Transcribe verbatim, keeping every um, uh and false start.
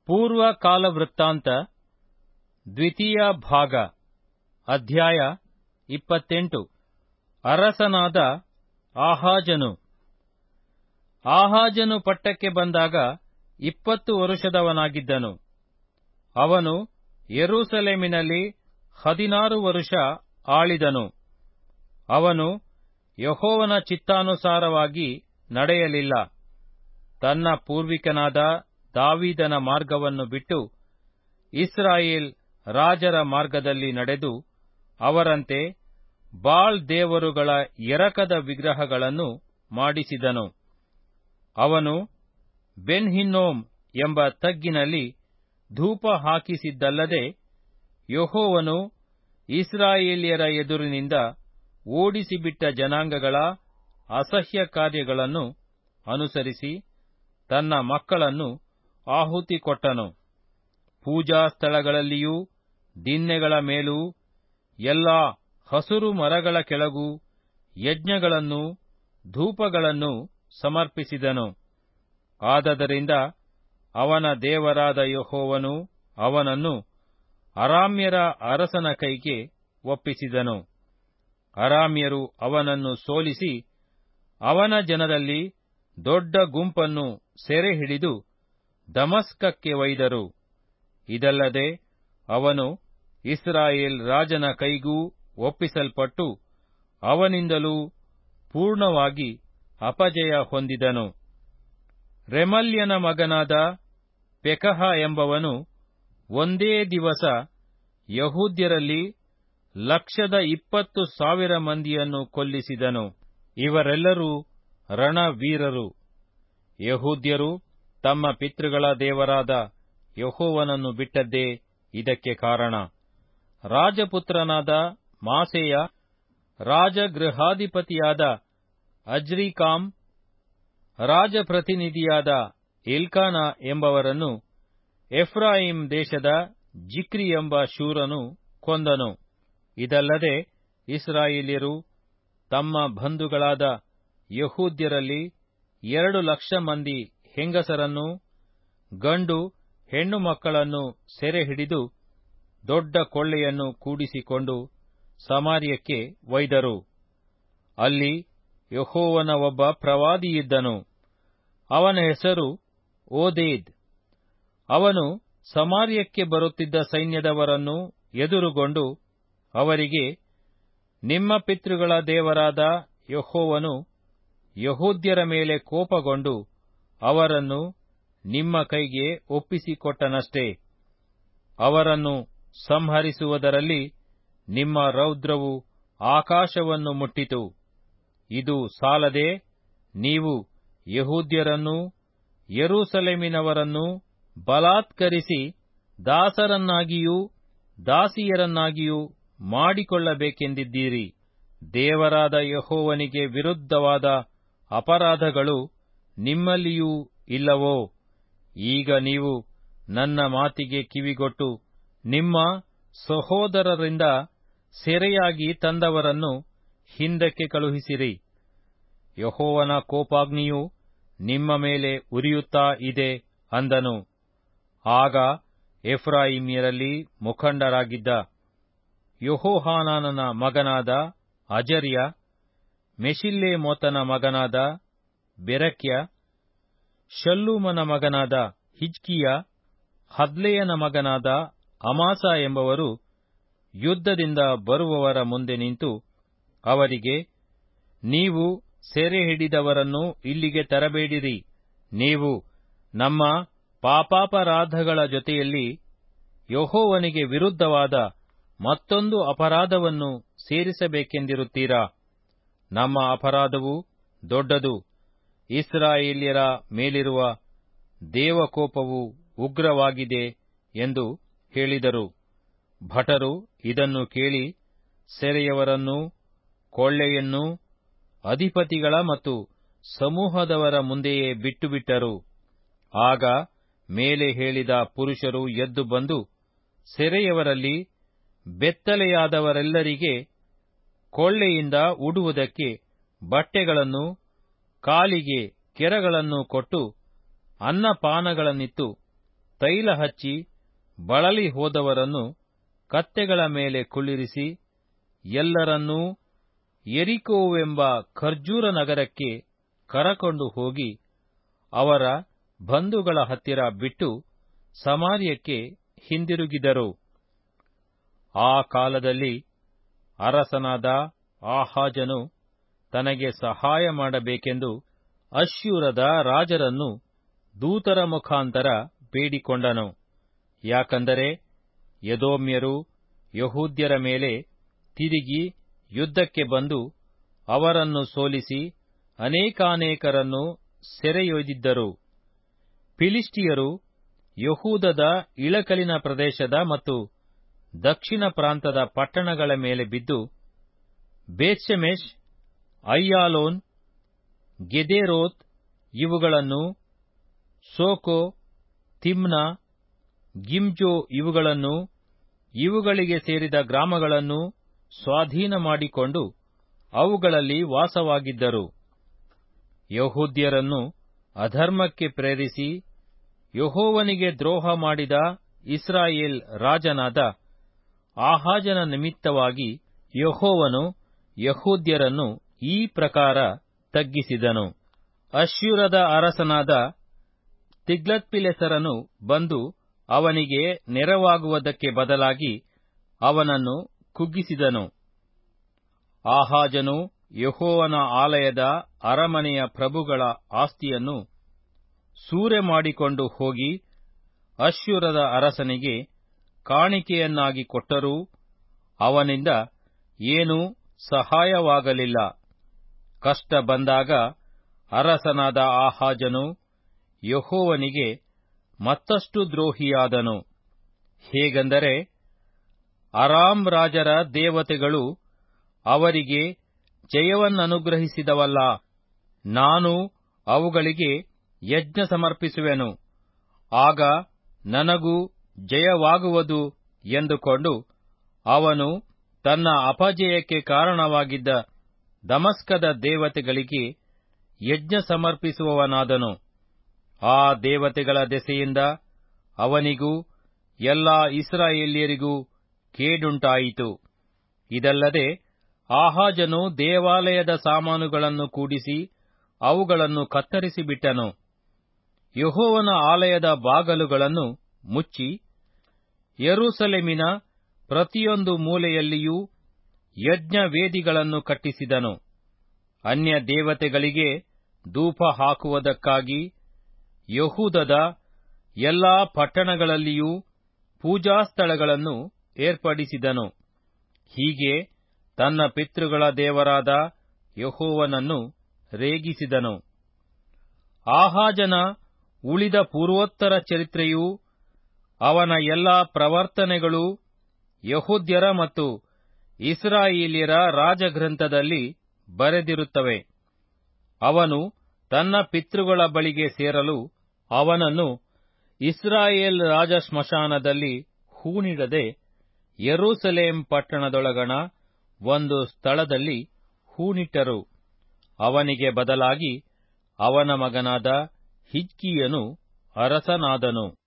ಪೂರ್ವ ಕಾಲವೃತ್ತಾಂತ ದ್ವಿತೀಯ ಭಾಗ ಅಧ್ಯಾಯ ಇಪ್ಪತ್ತೆಂಟು. ಅರಸನಾದ ಆಹಾಜನು. ಆಹಾಜನು ಪಟ್ಟಕ್ಕೆ ಬಂದಾಗ ಇಪ್ಪತ್ತು ವರುಷದವನಾಗಿದ್ದನು. ಅವನು ಯೆರೂಸಲೇಮಿನಲ್ಲಿ ಹದಿನಾರು ವರುಷ ಆಳಿದನು. ಅವನು ಯೆಹೋವನ ಚಿತ್ತಾನುಸಾರವಾಗಿ ನಡೆಯಲಿಲ್ಲ. ತನ್ನ ಪೂರ್ವಿಕನಾದ ದಾವೀದನ ಮಾರ್ಗವನ್ನು ಬಿಟ್ಟು ಇಸ್ರಾಯೇಲ್ ರಾಜರ ಮಾರ್ಗದಲ್ಲಿ ನಡೆದು ಅವರಂತೆ ಬಾಳ್ ದೇವರುಗಳ ಎರಕದ ವಿಗ್ರಹಗಳನ್ನು ಮಾಡಿಸಿದನು. ಅವನು ಬೆನ್ ಹಿನ್ನೋಮ್ ಎಂಬ ತಗ್ಗಿನಲ್ಲಿ ಧೂಪ ಹಾಕಿಸಿದ್ದಲ್ಲದೆ ಯೆಹೋವನು ಇಸ್ರಾಯೇಲ್ಯರ ಎದುರಿನಿಂದ ಓಡಿಸಿಬಿಟ್ಟ ಜನಾಂಗಗಳ ಅಸಹ್ಯ ಕಾರ್ಯಗಳನ್ನು ಅನುಸರಿಸಿ ತನ್ನ ಮಕ್ಕಳನ್ನು ಆಹುತಿ ಕೊಟ್ಟನು. ಪೂಜಾ ಸ್ಥಳಗಳಲ್ಲಿಯೂ ದಿನ್ನೆಗಳ ಮೇಲೂ ಎಲ್ಲಾ ಹಸುರು ಮರಗಳ ಕೆಳಗೂ ಯಜ್ಞಗಳನ್ನೂ ಧೂಪಗಳನ್ನೂ ಸಮರ್ಪಿಸಿದನು. ಆದದರಿಂದ ಅವನ ದೇವರಾದ ಯೆಹೋವನು ಅವನನ್ನು ಅರಾಮ್ಯರ ಅರಸನ ಕೈಗೆ ಒಪ್ಪಿಸಿದನು. ಅರಾಮ್ಯರು ಅವನನ್ನು ಸೋಲಿಸಿ ಅವನ ಜನರಲ್ಲಿ ದೊಡ್ಡ ಗುಂಪನ್ನು ಸೆರೆಹಿಡಿದು ದಮಸ್ಕಕ್ಕೆ ಒಯ್ದರು. ಇದಲ್ಲದೆ ಅವನು ಇಸ್ರಾಯೇಲ್ ರಾಜನ ಕೈಗೂ ಒಪ್ಪಿಸಲ್ಪಟ್ಟು ಅವನಿಂದಲೂ ಪೂರ್ಣವಾಗಿ ಅಪಜಯ ಹೊಂದಿದನು. ರೆಮಲ್ಯನ ಮಗನಾದ ಪೆಕಹ ಎಂಬವನು ಒಂದೇ ದಿವಸ ಯಹೂದ್ಯರಲ್ಲಿ ಲಕ್ಷದ ಇಪ್ಪತ್ತು ಸಾವಿರ ಮಂದಿಯನ್ನು ಕೊಲ್ಲಿಸಿದನು. ಇವರೆಲ್ಲರೂ ರಣವೀರರು. ಯಹೂದ್ಯರು ತಮ್ಮ ಪಿತೃಗಳ ದೇವರಾದ ಯೆಹೋವನನ್ನು ಬಿಟ್ಟದ್ದೇ ಇದಕ್ಕೆ ಕಾರಣ. ರಾಜಪುತ್ರನಾದ ಮಾಸೇಯ, ರಾಜಗೃಹಾಧಿಪತಿಯಾದ ಅಜ್ರೀಕಾಮ್, ರಾಜಪ್ರತಿನಿಧಿಯಾದ ಎಲ್ಕಾನ ಎಂಬವರನ್ನು ಎಫ್ರಾಯಿಮ್ ದೇಶದ ಜಿಕ್ರಿ ಎಂಬ ಶೂರನು ಕೊಂದನು. ಇದಲ್ಲದೆ ಇಸ್ರಾಯೇಲ್ಯರು ತಮ್ಮ ಬಂಧುಗಳಾದ ಯಹೂದ್ಯರಲ್ಲಿ ಎರಡು ಲಕ್ಷ ಮಂದಿ ಹೆಂಗಸರನ್ನೂ ಗಂಡು ಹೆಣ್ಣು ಮಕ್ಕಳನ್ನು ಸೆರೆಹಿಡಿದು ದೊಡ್ಡ ಕೊಳ್ಳೆಯನ್ನು ಕೂಡಿಸಿಕೊಂಡು ಸಮಾರ್ಯಕ್ಕೆ ಒಯ್ದರು. ಅಲ್ಲಿ ಯೆಹೋವನ ಒಬ್ಬ ಪ್ರವಾದಿಯಿದ್ದನು. ಅವನ ಹೆಸರು ಓದೇದ್. ಅವನು ಸಮಾರ್ಯಕ್ಕೆ ಬರುತ್ತಿದ್ದ ಸೈನ್ಯದವರನ್ನು ಎದುರುಗೊಂಡು ಅವರಿಗೆ, ನಿಮ್ಮ ಪಿತೃಗಳ ದೇವರಾದ ಯೆಹೋವನು ಯಹೂದ್ಯರ ಮೇಲೆ ಕೋಪಗೊಂಡು ಅವರನ್ನು ನಿಮ್ಮ ಕೈಗೆ ಒಪ್ಪಿಸಿಕೊಟ್ಟನಷ್ಟೇ. ಅವರನ್ನು ಸಂಹರಿಸುವುದರಲ್ಲಿ ನಿಮ್ಮ ರೌದ್ರವು ಆಕಾಶವನ್ನು ಮುಟ್ಟಿತು. ಇದು ಸಾಲದೆ ನೀವು ಯಹೂದ್ಯರನ್ನೂ ಯೆರೂಸಲೇಮಿನವರನ್ನೂ ಬಲಾತ್ಕರಿಸಿ ದಾಸರನ್ನಾಗಿಯೂ ದಾಸಿಯರನ್ನಾಗಿಯೂ ಮಾಡಿಕೊಳ್ಳಬೇಕೆಂದಿದ್ದೀರಿ. ದೇವರಾದ ಯೆಹೋವನಿಗೆ ವಿರುದ್ಧವಾದ ಅಪರಾಧಗಳು ನಿಮ್ಮಲ್ಲಿಯೂ ಇಲ್ಲವೋ? ಈಗ ನೀವು ನನ್ನ ಮಾತಿಗೆ ಕಿವಿಗೊಟ್ಟು ನಿಮ್ಮ ಸಹೋದರರಿಂದ ಸೆರೆಯಾಗಿ ತಂದವರನ್ನು ಹಿಂದಕ್ಕೆ ಕಳುಹಿಸಿರಿ. ಯೆಹೋವನ ಕೋಪಾಗ್ನಿಯು ನಿಮ್ಮ ಮೇಲೆ ಉರಿಯುತ್ತಾ ಇದೆ ಅಂದನು. ಆಗ ಎಫ್ರಾಯಿಮ್ಯರಲ್ಲಿ ಮುಖಂಡರಾಗಿದ್ದ ಯೆಹೋಹಾನಾನನ ಮಗನಾದ ಅಜರ್ಯ, ಮೆಷಿಲ್ಲೇಮೋತನ ಮಗನಾದ ಬೆರಕ್ಯ, ಶಲ್ಲೂಮನ ಮಗನಾದ ಹಿಜ್ಕೀಯ, ಹದ್ಲೆಯನ ಮಗನಾದ ಅಮಾಸ ಎಂಬವರು ಯುದ್ಧದಿಂದ ಬರುವವರ ಮುಂದೆ ನಿಂತು ಅವರಿಗೆ, ನೀವು ಸೆರೆ ಹಿಡಿದವರನ್ನು ಇಲ್ಲಿಗೆ ತರಬೇಡಿರಿ. ನೀವು ನಮ್ಮ ಪಾಪಾಪರಾಧಗಳ ಜೊತೆಯಲ್ಲಿ ಯೆಹೋವನಿಗೆ ವಿರುದ್ಧವಾದ ಮತ್ತೊಂದು ಅಪರಾಧವನ್ನು ಸೇರಿಸಬೇಕೆಂದಿರುತ್ತೀರಾ? ನಮ್ಮ ಅಪರಾಧವು ದೊಡ್ಡದು. ಇಸ್ರಾಯೇಲ್ಯರ ಮೇಲಿರುವ ದೇವಕೋಪವು ಉಗ್ರವಾಗಿದೆ ಎಂದು ಹೇಳಿದರು. ಭಟರು ಇದನ್ನು ಕೇಳಿ ಸೆರೆಯವರನ್ನೂ ಕೊಳ್ಳೆಯನ್ನೂ ಅಧಿಪತಿಗಳ ಮತ್ತು ಸಮೂಹದವರ ಮುಂದೆಯೇ ಬಿಟ್ಟುಬಿಟ್ಟರು. ಆಗ ಮೇಲೆ ಹೇಳಿದ ಪುರುಷರು ಎದ್ದು ಬಂದು ಸೆರೆಯವರಲ್ಲಿ ಬೆತ್ತಲೆಯಾದವರೆಲ್ಲರಿಗೆ ಕೊಳ್ಳೆಯಿಂದ ಉಡುವುದಕ್ಕೆ ಬಟ್ಟೆಗಳನ್ನು, ಕಾಲಿಗೆ ಕೆರಗಳನ್ನು ಕೊಟ್ಟು ಅನ್ನಪಾನಗಳನ್ನಿತ್ತು ತೈಲ ಹಚ್ಚಿ ಬಳಲಿ ಹೋದವರನ್ನು ಕತ್ತೆಗಳ ಮೇಲೆ ಕುಳ್ಳಿರಿಸಿ ಎಲ್ಲರನ್ನೂ ಯೆರಿಕೋವೆಂಬ ಖರ್ಜೂರ ನಗರಕ್ಕೆ ಕರಕೊಂಡು ಹೋಗಿ ಅವರ ಬಂಧುಗಳ ಹತ್ತಿರ ಬಿಟ್ಟು ಸಮಾರ್ಯಕ್ಕೆ ಹಿಂದಿರುಗಿದರು. ಆ ಕಾಲದಲ್ಲಿ ಅರಸನಾದ ಆಹಾಜನು ತನಗೆ ಸಹಾಯ ಮಾಡಬೇಕೆಂದು ಅಶ್ಶೂರದ ರಾಜರನ್ನು ದೂತರ ಮುಖಾಂತರ ಬೇಡಿಕೊಂಡನು. ಯಾಕಂದರೆ ಎದೋಮ್ಯರು ಯಹೂದ್ಯರ ಮೇಲೆ ತಿರುಗಿ ಯುದ್ಧಕ್ಕೆ ಬಂದು ಅವರನ್ನು ಸೋಲಿಸಿ ಅನೇಕಾನೇಕರನ್ನು ಸೆರೆಯೊಯ್ದಿದ್ದರು. ಫಿಲಿಷ್ಟಿಯರು ಯಹೂದದ ಇಳಕಲಿನ ಪ್ರದೇಶದ ಮತ್ತು ದಕ್ಷಿಣ ಪ್ರಾಂತದ ಪಟ್ಟಣಗಳ ಮೇಲೆ ಬಿದ್ದು ಬೇತ್ಷೆಮೆಷ್, ಅಯ್ಯಾಲೋನ್, ಗೆದೇರೋತ್ ಇವುಗಳನ್ನೂ, ಸೋಕೋ, ತಿಮ್ನಾ, ಗಿಮ್ಜೋ ಇವುಗಳನ್ನೂ, ಇವುಗಳಿಗೆ ಸೇರಿದ ಗ್ರಾಮಗಳನ್ನೂ ಸ್ವಾಧೀನ ಮಾಡಿಕೊಂಡು ಅವುಗಳಲ್ಲಿ ವಾಸವಾಗಿದ್ದರು. ಯಹೂದ್ಯರನ್ನು ಅಧರ್ಮಕ್ಕೆ ಪ್ರೇರಿಸಿ ಯೆಹೋವನಿಗೆ ದ್ರೋಹ ಮಾಡಿದ ಇಸ್ರಾಯೇಲ್ ರಾಜನಾದ ಆಹಾಜನ ನಿಮಿತ್ತವಾಗಿ ಯೆಹೋವನು ಯಹೂದ್ಯರನ್ನು ಈ ಪ್ರಕಾರ ತಗ್ಗಿಸಿದನು. ಅಶ್ಶೂರದ ಅರಸನಾದ ತಿಗ್ಲತ್ಪಿಲೆಸರನು ಬಂದು ಅವನಿಗೆ ನೆರವಾಗುವುದಕ್ಕೆ ಬದಲಾಗಿ ಅವನನ್ನು ಕುಗ್ಗಿಸಿದನು. ಆಹಾಜನು ಯೆಹೋವನ ಆಲಯದ ಅರಮನೆಯ ಪ್ರಭುಗಳ ಆಸ್ತಿಯನ್ನು ಸೂರೆ ಮಾಡಿಕೊಂಡು ಹೋಗಿ ಅಶ್ಶೂರದ ಅರಸನಿಗೆ ಕಾಣಿಕೆಯನ್ನಾಗಿ ಕೊಟ್ಟರೂ ಅವನಿಂದ ಏನೂ ಸಹಾಯವಾಗಲಿಲ್ಲ. ಕಷ್ಟ ಬಂದಾಗ ಅರಸನಾದ ಆಹಾಜನು ಯೆಹೋವನಿಗೆ ಮತ್ತಷ್ಟು ದ್ರೋಹಿಯಾದನು. ಹೇಗೆಂದರೆ ಅರಾಮ್ ರಾಜರ ದೇವತೆಗಳು ಅವರಿಗೆ ಜಯವನ್ನನುಗ್ರಹಿಸಿದವಲ್ಲ, ನಾನು ಅವುಗಳಿಗೆ ಯಜ್ಞ ಸಮರ್ಪಿಸುವೆನು, ಆಗ ನನಗೂ ಜಯವಾಗುವುದು ಎಂದುಕೊಂಡು ಅವನು ತನ್ನ ಅಪಜಯಕ್ಕೆ ಕಾರಣವಾಗಿದ್ದ ದಮಸ್ಕದ ದೇವತೆಗಳಿಗೆ ಯಜ್ಞ ಸಮರ್ಪಿಸುವವನಾದನು. ಆ ದೇವತೆಗಳ ದೆಸೆಯಿಂದ ಅವನಿಗೂ ಎಲ್ಲಾ ಇಸ್ರಾಯೇಲ್ಯರಿಗೂ ಕೇಡುಂಟಾಯಿತು. ಇದಲ್ಲದೆ ಆಹಾಜನು ದೇವಾಲಯದ ಸಾಮಾನುಗಳನ್ನು ಕೂಡಿಸಿ ಅವುಗಳನ್ನು ಕತ್ತರಿಸಿಬಿಟ್ಟನು. ಯೆಹೋವನ ಆಲಯದ ಬಾಗಲುಗಳನ್ನು ಮುಚ್ಚಿ ಯೆರೂಸಲೇಮಿನ ಪ್ರತಿಯೊಂದು ಮೂಲೆಯಲ್ಲಿಯೂ ಯಜ್ಞ ವೇದಿಗಳನ್ನು ಕಟ್ಟಿಸಿದನು. ಅನ್ಯ ದೇವತೆಗಳಿಗೆ ಧೂಪ ಹಾಕುವುದಕ್ಕಾಗಿ ಯಹೂದದ ಎಲ್ಲಾ ಪಟ್ಟಣಗಳಲ್ಲಿಯೂ ಪೂಜಾಸ್ಥಳಗಳನ್ನು ಏರ್ಪಡಿಸಿದನು. ಹೀಗೆ ತನ್ನ ಪಿತೃಗಳ ದೇವರಾದ ಯೆಹೋವನನ್ನು ರೇಗಿಸಿದನು. ಆಹಾಜನ ಉಳಿದ ಪೂರ್ವೋತ್ತರ ಚರಿತ್ರೆಯೂ ಅವನ ಎಲ್ಲಾ ಪ್ರವರ್ತನೆಗಳೂ ಯಹೂದ್ಯರ ಮತ್ತು ಇಸ್ರಾಯೇಲ್ಯರ ರಾಜಗ್ರಂಥದಲ್ಲಿ ಬರೆದಿರುತ್ತವೆ. ಅವನು ತನ್ನ ಪಿತೃಗಳ ಬಳಿಗೆ ಸೇರಲು ಅವನನ್ನು ಇಸ್ರಾಯೇಲ್ ರಾಜಶ್ಮಶಾನದಲ್ಲಿ ಹೂಣಿಡದೆ ಯೆರೂಸಲೇಮ್ ಪಟ್ಟಣದೊಳಗಣ ಒಂದು ಸ್ಥಳದಲ್ಲಿ ಹೂಣಿಟ್ಟರು. ಅವನಿಗೆ ಬದಲಾಗಿ ಅವನ ಮಗನಾದ ಹಿಜ್ಕೀಯನು ಅರಸನಾದನು.